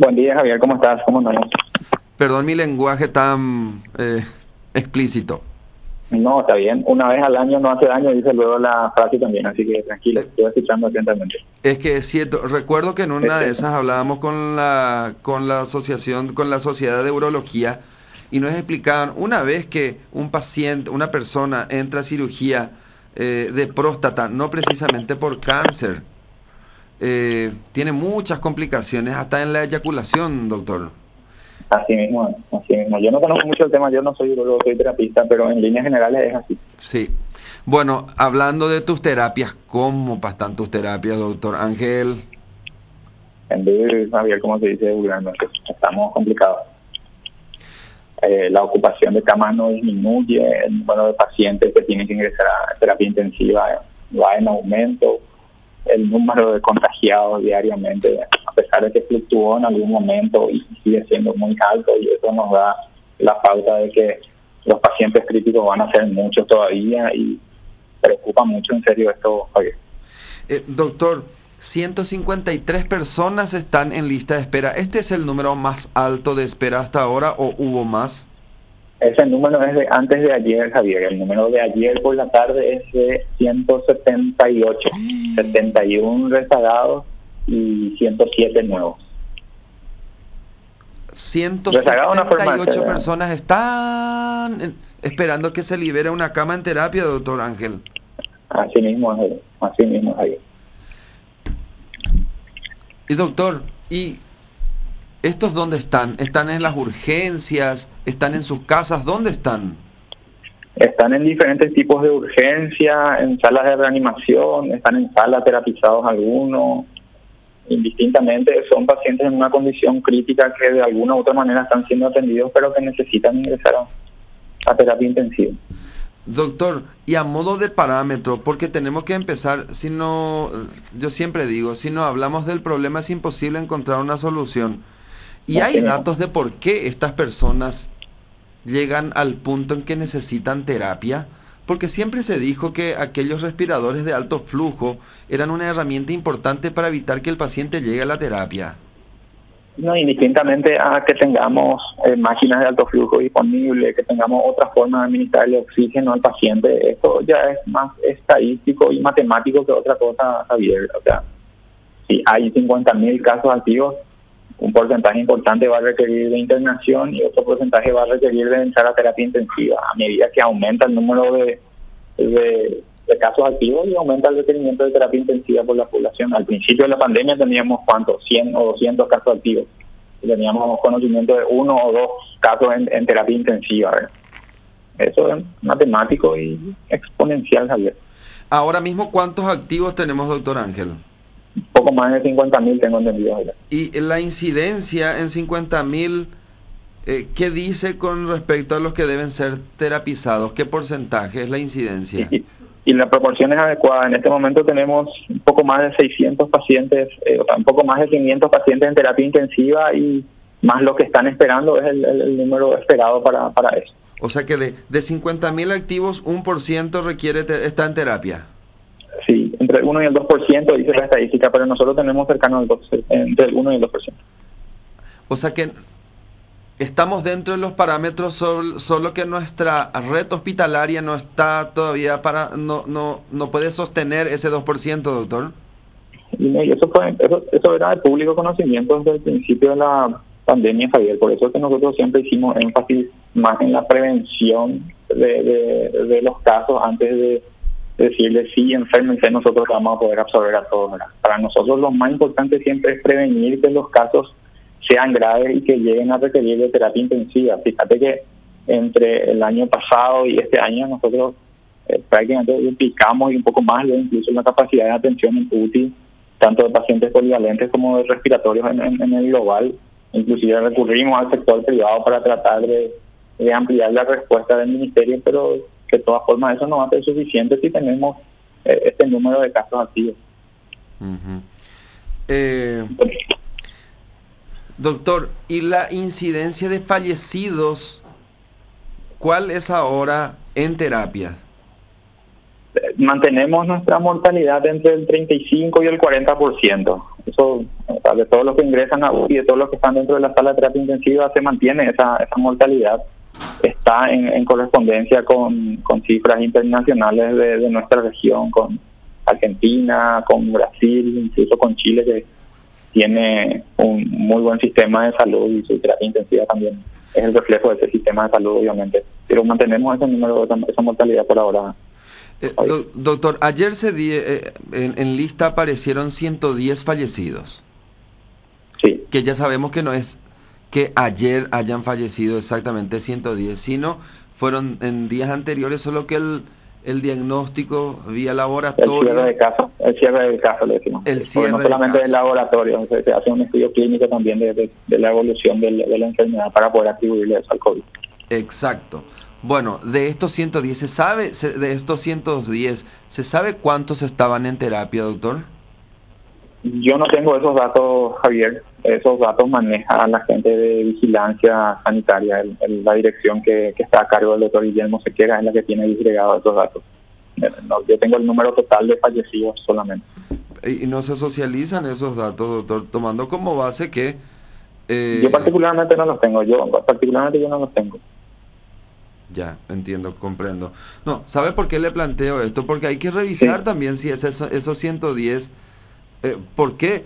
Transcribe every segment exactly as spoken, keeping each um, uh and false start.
Buen día, Javier, ¿cómo estás? ¿Cómo andamos? Perdón mi lenguaje tan eh, explícito. No, está bien. Una vez al año no hace daño, dice luego la frase también, así que tranquilo, Eh, estoy escuchando atentamente. Es que es cierto, recuerdo que en una de Este, esas hablábamos con la con la asociación, con la Sociedad de Urología y nos explicaban una vez que un paciente, una persona entra a cirugía eh, de próstata, no precisamente por cáncer, eh, tiene muchas complicaciones hasta en la eyaculación, doctor. así mismo, así mismo. Yo no conozco mucho el tema, yo no soy urologo, soy terapista, pero en líneas generales es así. Sí. Bueno, hablando de tus terapias, ¿cómo están tus terapias, doctor Ángel? En vez, Javier, como se dice, vulgarmente, estamos complicados. Eh, la ocupación de camas no disminuye, el número de pacientes que tienen que ingresar a terapia intensiva va en aumento, el número de contagiados diariamente, a pesar de que fluctuó en algún momento y sigue siendo muy alto, y eso nos da la pauta de que los pacientes críticos van a ser muchos todavía y preocupa mucho en serio esto, Javier. Eh, doctor, ciento cincuenta y tres personas están en lista de espera. ¿Este es el número más alto de espera hasta ahora o hubo más? Ese número es de antes de ayer, Javier. El número de ayer por la tarde es de ciento setenta y ocho, setenta y uno rezagados y ciento siete nuevos. ciento Rezagados una setenta y forma de ocho ser, personas están en- esperando que se libere una cama en terapia, doctor Ángel. Así mismo, Javier. Así mismo, Javier. Y doctor, ¿y estos dónde están? ¿Están en las urgencias? ¿Están en sus casas? ¿Dónde están? Están en diferentes tipos de urgencia, en salas de reanimación, están en salas terapizados algunos. Indistintamente son pacientes en una condición crítica que de alguna u otra manera están siendo atendidos, pero que necesitan ingresar a, a terapia intensiva. Doctor, y a modo de parámetro, porque tenemos que empezar, si no, yo siempre digo, si no hablamos del problema es imposible encontrar una solución. Y hay datos de por qué estas personas llegan al punto en que necesitan terapia, porque siempre se dijo que aquellos respiradores de alto flujo eran una herramienta importante para evitar que el paciente llegue a la terapia. No, indistintamente a que tengamos eh, máquinas de alto flujo disponibles, que tengamos otra forma de administrarle oxígeno al paciente, esto ya es más estadístico y matemático que otra cosa, Javier. O sea, si hay cincuenta mil casos activos, un porcentaje importante va a requerir de internación y otro porcentaje va a requerir de entrar a terapia intensiva. A medida que aumenta el número de, de, de casos activos y aumenta el requerimiento de terapia intensiva por la población. Al principio de la pandemia teníamos, ¿cuántos? cien o doscientos casos activos. Y teníamos conocimiento de uno o dos casos en, en terapia intensiva, ¿verdad? Eso es matemático y exponencial, Javier. Ahora mismo, ¿cuántos activos tenemos, doctor Ángel? Poco más de cincuenta mil tengo entendido, Javier. Y la incidencia en cincuenta mil, eh, ¿qué dice con respecto a los que deben ser terapizados? ¿Qué porcentaje es la incidencia? Y, y la proporción es adecuada. En este momento tenemos un poco más de seiscientos pacientes, eh, o sea, un poco más de quinientos pacientes en terapia intensiva y más lo que están esperando es el, el, el número esperado para, para eso. O sea que de, de cincuenta mil activos, un por ciento requiere te, está en terapia. Sí, entre el uno y el dos por ciento dice la estadística, pero nosotros tenemos cercano al dos por ciento, entre el uno y el dos por ciento. O sea que estamos dentro de los parámetros, solo, solo que nuestra red hospitalaria no está todavía para, no, no, no puede sostener ese dos por ciento, doctor. Y eso fue, eso, eso era de público conocimiento desde el principio de la pandemia, Javier. Por eso es que nosotros siempre hicimos énfasis más en la prevención de, de, de los casos antes de decirle sí, enférmense, nosotros vamos a poder absorber a todos, ¿verdad? Para nosotros lo más importante siempre es prevenir que los casos sean graves y que lleguen a requerir de terapia intensiva. Fíjate que entre el año pasado y este año nosotros eh, prácticamente duplicamos y un poco más incluso la capacidad de atención en U T I, tanto de pacientes polivalentes como de respiratorios en, en, en el global. Inclusive recurrimos al sector privado para tratar de, de ampliar la respuesta del ministerio, pero de todas formas eso no va a ser suficiente si tenemos eh, este número de casos activos. Uh-huh. eh, doctor, ¿y la incidencia de fallecidos cuál es ahora en terapia? Mantenemos nuestra mortalidad entre el treinta y cinco y el cuarenta por ciento. Eso, o sea, de todos los que ingresan a U C I, de todos los que están dentro de la sala de terapia intensiva, se mantiene esa, esa mortalidad. Está en, en correspondencia con, con cifras internacionales de, de nuestra región, con Argentina, con Brasil, incluso con Chile, que tiene un muy buen sistema de salud y su terapia intensiva también es el reflejo de ese sistema de salud, obviamente. Pero mantenemos ese número, esa, esa mortalidad por ahora. Eh, do, doctor, ayer se di, eh, en, en lista aparecieron ciento diez fallecidos. Sí. Que ya sabemos que no es que ayer hayan fallecido exactamente ciento diez, sino fueron en días anteriores, solo que el, el diagnóstico vía laboratorio... El cierre de caso, el cierre del caso le decimos. El cierre Porque no solamente del del laboratorio, se, se hace un estudio clínico también de, de, de la evolución de, de la enfermedad para poder atribuirle eso al COVID. Exacto. Bueno, de estos ciento diez, ¿se sabe, se, de estos ciento diez, ¿se sabe cuántos estaban en terapia, doctor? Yo no tengo esos datos, Javier. Esos datos maneja la gente de vigilancia sanitaria, el, el, la dirección que, que está a cargo del doctor Guillermo Sequera es la que tiene disgregado esos datos. No, yo tengo el número total de fallecidos solamente. ¿Y no se socializan esos datos, doctor, tomando como base que... Eh... Yo particularmente no los tengo, yo particularmente yo no los tengo. Ya, entiendo, comprendo. No, ¿sabe por qué le planteo esto? Porque hay que revisar sí. también si es eso, esos ciento diez, eh, ¿por qué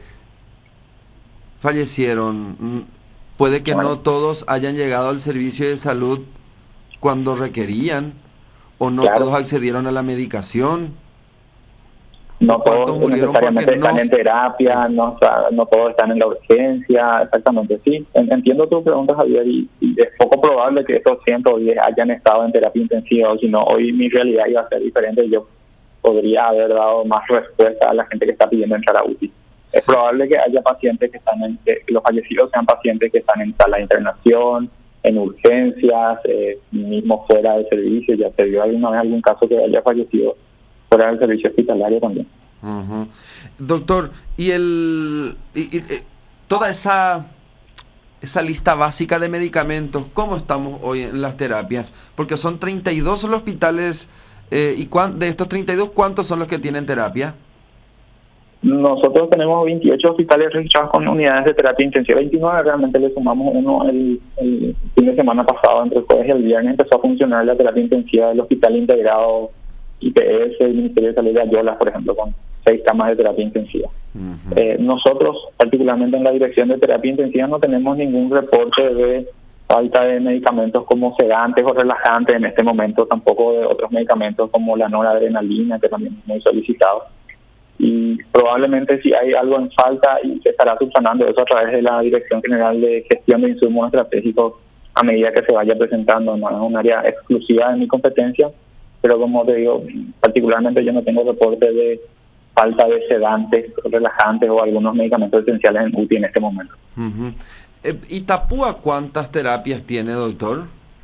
fallecieron? Puede que bueno. no todos hayan llegado al servicio de salud cuando requerían, o no claro. todos accedieron a la medicación. No todos necesariamente están no... en terapia, no, o sea, no todos están en la urgencia, exactamente, sí. Entiendo tu pregunta, Javier, y, y es poco probable que esos ciento diez hayan estado en terapia intensiva, o si no, hoy mi realidad iba a ser diferente, yo podría haber dado más respuesta a la gente que está pidiendo entrar a U C I. Es probable que haya pacientes que están en, que los fallecidos sean pacientes que están en sala de internación, en urgencias, eh, mismo fuera del servicio. Ya se vio alguna vez algún caso que haya fallecido fuera del servicio hospitalario también. Uh-huh. Doctor, y el y, y, toda esa esa lista básica de medicamentos, ¿cómo estamos hoy en las terapias? Porque son treinta y dos los hospitales, eh, y cuán, de estos treinta y dos, ¿cuántos son los que tienen terapia? Nosotros tenemos veintiocho hospitales registrados con unidades de terapia intensiva, veintinueve, realmente le sumamos uno el, el fin de semana pasado, entre el jueves y el viernes empezó a funcionar la terapia intensiva del Hospital Integrado I P S, el Ministerio de Salud de Ayolas, por ejemplo, con seis camas de terapia intensiva. Uh-huh. eh, nosotros, particularmente en la dirección de terapia intensiva, no tenemos ningún reporte de falta de medicamentos como sedantes o relajantes en este momento, tampoco de otros medicamentos como la noradrenalina, que también es muy solicitado. Y probablemente si hay algo en falta y se estará subsanando eso a través de la Dirección General de Gestión de Insumos Estratégicos a medida que se vaya presentando. No es un área exclusiva de mi competencia, pero como te digo, particularmente yo no tengo reporte de falta de sedantes, relajantes o algunos medicamentos esenciales en U T I en este momento. Uh-huh. eh, ¿Itapúa cuántas terapias tiene, doctor?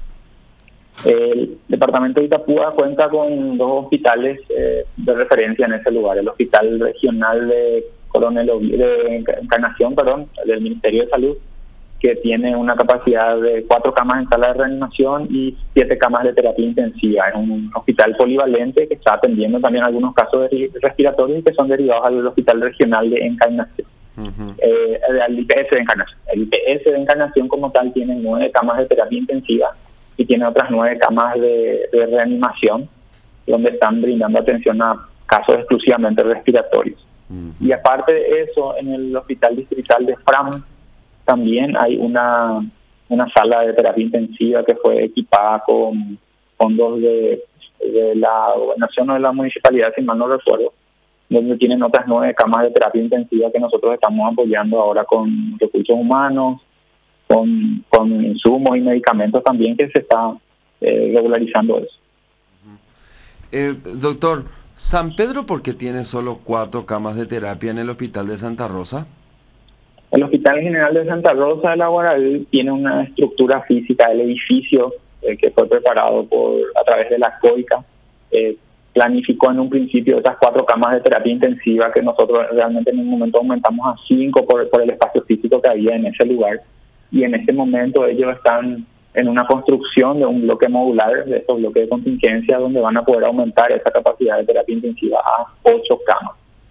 El departamento de Itapúa cuenta con dos hospitales eh, de referencia en ese lugar. El Hospital Regional de Coronel Oviedo, de Encarnación, perdón, del Ministerio de Salud, que tiene una capacidad de cuatro camas en sala de reanimación y siete camas de terapia intensiva. Es un hospital polivalente que está atendiendo también algunos casos de respiratorios y que son derivados al Hospital Regional de Encarnación. Uh-huh. eh, al I P S de Encarnación. El I P S de Encarnación como tal tiene nueve camas de terapia intensiva y tiene otras nueve camas de, de reanimación donde están brindando atención a casos exclusivamente respiratorios. Uh-huh. Y aparte de eso, en el Hospital Distrital de Fram también hay una una sala de terapia intensiva que fue equipada con fondos de, de la gobernación o de la municipalidad, si mal no recuerdo, donde tienen otras nueve camas de terapia intensiva que nosotros estamos apoyando ahora con recursos humanos, con, con insumos y medicamentos también, que se está eh, regularizando eso. Eh, doctor, ¿San Pedro por qué tiene solo cuatro camas de terapia en el Hospital de Santa Rosa? El Hospital General de Santa Rosa de la Guaraví tiene una estructura física del edificio eh, que fue preparado por a través de la COICA. Eh, planificó en un principio esas cuatro camas de terapia intensiva que nosotros realmente en un momento aumentamos a cinco por, por el espacio físico que había en ese lugar. Y en este momento ellos están en una construcción de un bloque modular, de estos bloques de contingencia, donde van a poder aumentar esa capacidad de terapia intensiva a ocho camas.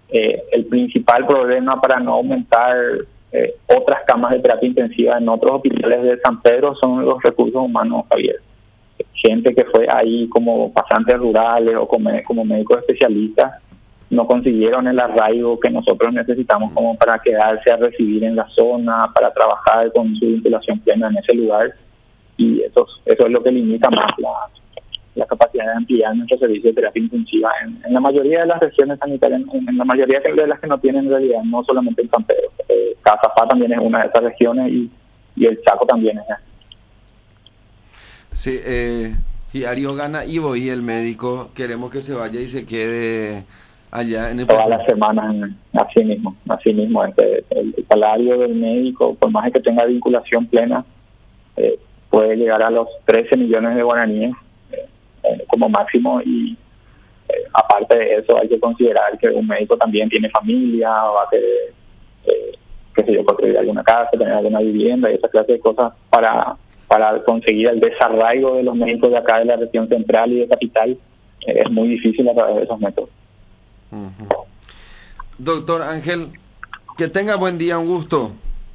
Eh, el principal problema para no aumentar eh, otras camas de terapia intensiva en otros hospitales de San Pedro son los recursos humanos, Javier. Gente que fue ahí como pasantes rurales o como, como médicos especialistas no consiguieron el arraigo que nosotros necesitamos como para quedarse a recibir en la zona, para trabajar con su vinculación plena en ese lugar, y eso, eso es lo que limita más la, la capacidad de ampliar nuestro servicio de terapia intensiva en, en la mayoría de las regiones sanitarias, en, en la mayoría de las que no tienen en realidad, no solamente en San Pedro. Eh, Cazapá también es una de esas regiones y, y el Chaco también es. Sí, eh, y Ario Gana y voy, el médico, queremos que se vaya y se quede allá en el... Todas las semanas, así mismo, así mismo. Este, el, el salario del médico, por más que tenga vinculación plena, eh, puede llegar a los trece millones de guaraníes eh, eh, como máximo, y eh, aparte de eso hay que considerar que un médico también tiene familia, va a querer, eh, qué sé yo, construir alguna casa, tener alguna vivienda y esa clase de cosas para... para conseguir el desarraigo de los médicos de acá de la región central y de capital, eh, es muy difícil a través de esos métodos. Uh-huh. Doctor Ángel, que tenga buen día, un gusto.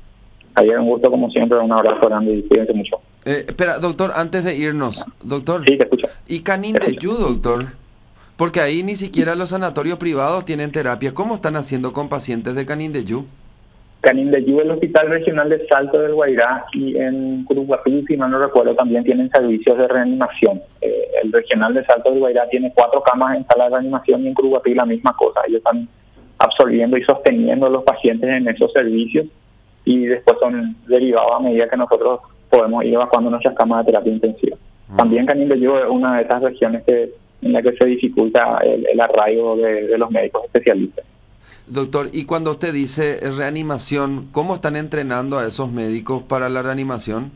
Ayer un gusto como siempre, un abrazo grande y cuídense mucho. Eh, espera, doctor, antes de irnos, doctor. Sí, te escucho. ¿Y Canindeyú, doctor? Porque ahí ni siquiera los sanatorios privados tienen terapia. ¿Cómo están haciendo con pacientes de Canindeyú? Canindeyú, el Hospital Regional de Salto del Guairá, y en Curuguatí, si mal no recuerdo, también tienen servicios de reanimación. Eh, el Regional de Salto del Guairá tiene cuatro camas en sala de reanimación, y en Curuguatí la misma cosa. Ellos están absorbiendo y sosteniendo a los pacientes en esos servicios, y después son derivados a medida que nosotros podemos ir evacuando nuestras camas de terapia intensiva. Uh-huh. También Canindeyú es una de esas regiones que en la que se dificulta el, el arraigo de, de los médicos especialistas. Doctor, y cuando usted dice reanimación, ¿cómo están entrenando a esos médicos para la reanimación?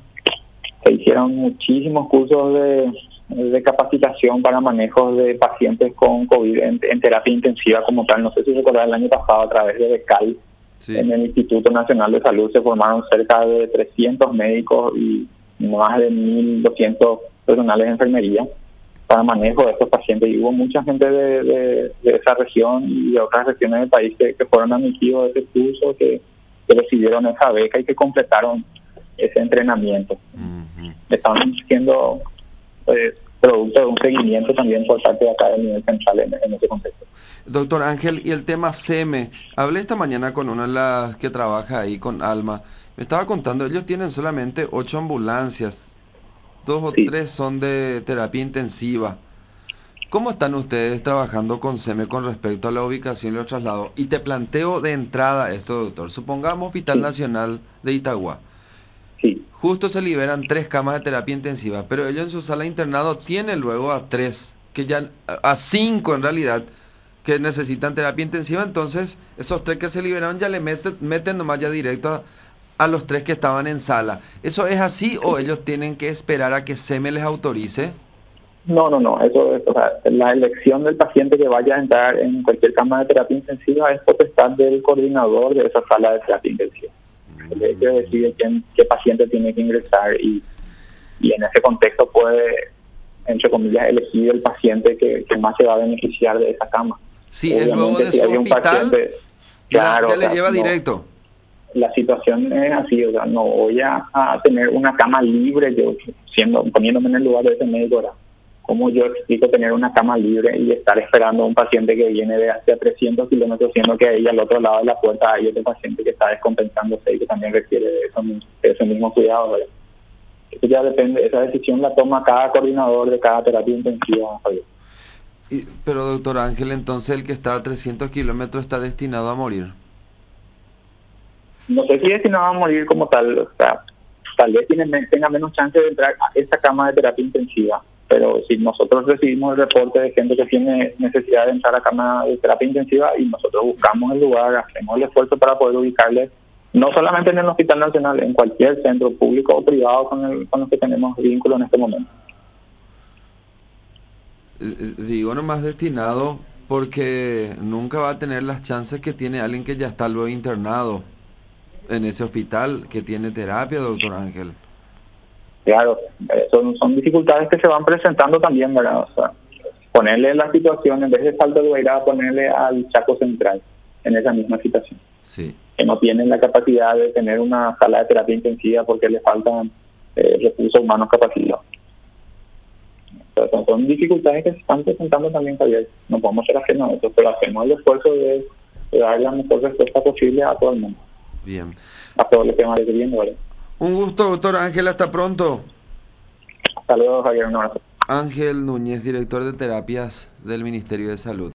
Se hicieron muchísimos cursos de, de capacitación para manejos de pacientes con COVID en, en terapia intensiva como tal. No sé si recuerdan, el año pasado a través de BECAL, sí, en el Instituto Nacional de Salud se formaron cerca de trescientos médicos y más de mil doscientos personales de enfermería para manejo de estos pacientes, y hubo mucha gente de, de, de esa región y de otras regiones del país que, que fueron admitidos a ese curso, que, que recibieron esa beca y que completaron ese entrenamiento. Uh-huh. Están siendo eh, producto de un seguimiento también por parte de acá del nivel central en, en ese contexto. Doctor Ángel, y el tema S E M E, hablé esta mañana con una de las que trabaja ahí con Alma, me estaba contando, ellos tienen solamente ocho ambulancias, dos o sí. tres son de terapia intensiva. ¿Cómo están ustedes trabajando con S E M E con respecto a la ubicación y los traslados? Y te planteo de entrada esto, doctor. Supongamos Hospital sí. Nacional de Itagua. Sí. Justo se liberan tres camas de terapia intensiva, pero ellos en su sala de internado tienen luego a tres, que ya a cinco en realidad, que necesitan terapia intensiva. Entonces, esos tres que se liberaron ya le meten, meten nomás ya directo a... a los tres que estaban en sala. ¿Eso es así o ellos tienen que esperar a que S E M E les autorice? No, no, no. Eso es, o sea, la elección del paciente que vaya a entrar en cualquier cama de terapia intensiva es potestad del coordinador de esa sala de terapia intensiva. Mm. Él decide quién, qué paciente tiene que ingresar, y, y en ese contexto puede, entre comillas, elegir el paciente que, que más se va a beneficiar de esa cama. Sí, es luego de su hospital, paciente, claro, ya le claro, lleva no, directo. La situación es así, o sea, no voy a, a tener una cama libre, yo siendo poniéndome en el lugar de ese médico, ¿verdad? ¿Cómo yo explico tener una cama libre y estar esperando a un paciente que viene de hacia trescientos kilómetros, siendo que ahí al otro lado de la puerta hay otro paciente que está descompensándose y que también requiere de, eso, de ese mismo cuidado, ¿verdad? Eso ya depende, esa decisión la toma cada coordinador de cada terapia intensiva, Javier. Y, pero doctor Ángel, entonces el que está a trescientos kilómetros está destinado a morir. No sé si destinado a morir como tal, o sea, tal vez tiene, tenga menos chance de entrar a esta cama de terapia intensiva, pero si nosotros recibimos el reporte de gente que tiene necesidad de entrar a cama de terapia intensiva y nosotros buscamos el lugar, hacemos el esfuerzo para poder ubicarle, no solamente en el Hospital Nacional, en cualquier centro público o privado con el con los que tenemos vínculo en este momento. Digo nomás destinado porque nunca va a tener las chances que tiene alguien que ya está luego internado en ese hospital, que tiene terapia, doctor Ángel. Claro, son, son dificultades que se van presentando también, ¿verdad? O sea, ponerle la situación, en vez de Salto del Guairá, ponerle al Chaco Central. en esa misma situación. Sí. Que no tienen la capacidad de tener una sala de terapia intensiva porque les faltan eh, recursos humanos capacitados. O sea, son, son dificultades que se están presentando también, Javier. No podemos ser ajenos a eso, pero hacemos el esfuerzo de, de dar la mejor respuesta posible a todo el mundo. Bien. A todo lo que va requiriendo, ¿vale? Un gusto, doctor Ángel, hasta pronto. Saludos, Javier, un abrazo. Ángel Núñez, director de terapias del Ministerio de Salud.